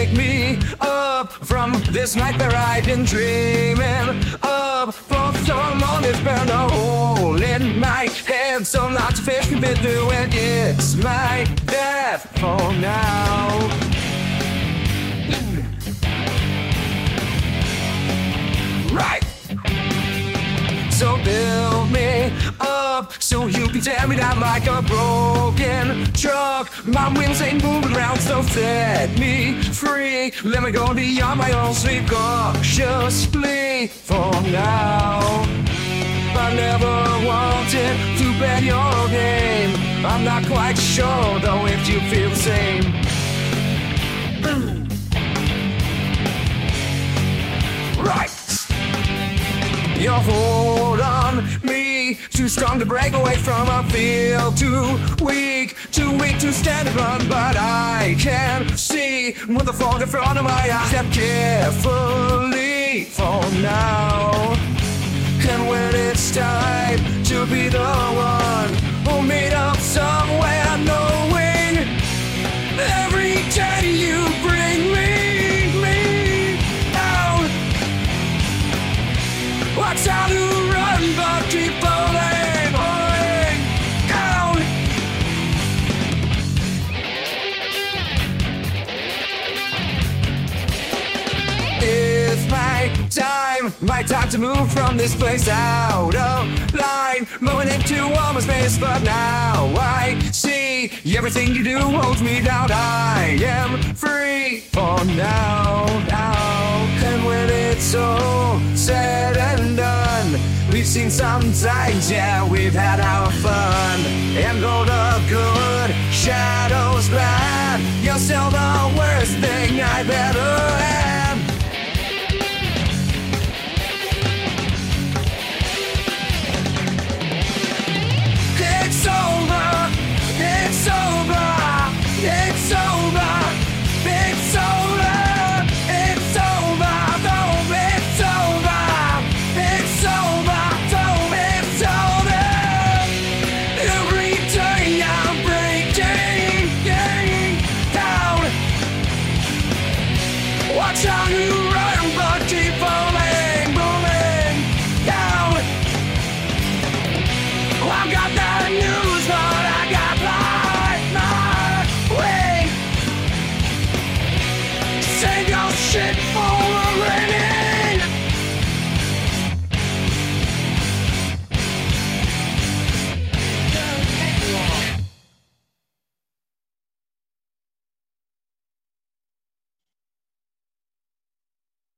wake me up from this nightmare I've been dreaming of. For someone has burned a hole in my head, so lots of fish can fit through it. It's my death for now. Right. So build me up so you can tear me down like a broken truck. My wings ain't moving around, so set me free. Let me go beyond my own sleep cautiously for now. I never wanted to bet your game. I'm not quite sure though if you feel the same. Right. Your hold on me, too strong to break away from. I feel too weak to stand and run. But I can see with the fog in front of my eyes. Step carefully for now. And when it's time to be the one, we'll meet up somewhere, knowing every day you bring me down. Watch out to run, but keep falling down. It's my time to move from this place out of line, moving into warmer space. But now I see everything you do holds me down. I am free for now. And when it's all said and done, we've seen some times, yeah, we've had our fun. And all the good shadows bad, you're still the worst thing I've ever had. It's over, it's over, it's over, it's over, it's over, though it's over, it's over, though it's over. Every day I'm breaking down. Watch how you run, but keep falling, moving down. I've got that news, but I got my way. Save your shit for a rainy